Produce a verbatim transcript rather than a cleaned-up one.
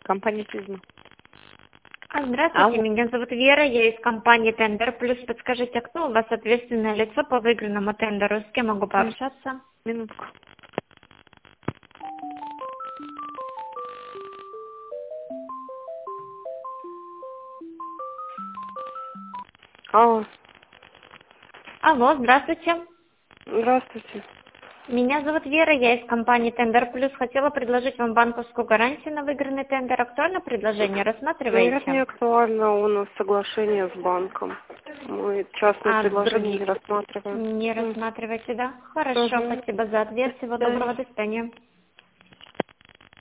Компания «Призма». А, Здравствуйте, Алло. меня зовут Вера, я из компании Тендер Плюс. Подскажите, кто у вас ответственное лицо по выигранному тендеру? С кем могу пообщаться? Минутку. Алло. Алло, здравствуйте. Здравствуйте. Меня зовут Вера, я из компании Тендер Плюс. Хотела предложить вам банковскую гарантию на выигранный тендер. Актуально предложение? Нет, не Рассматриваете? актуально. У нас соглашение с банком. Мы частные А предложения не других рассматриваем. не М. рассматриваете, да? Хорошо, Мгм. спасибо за ответ. До Всего свидания. доброго, до свидания.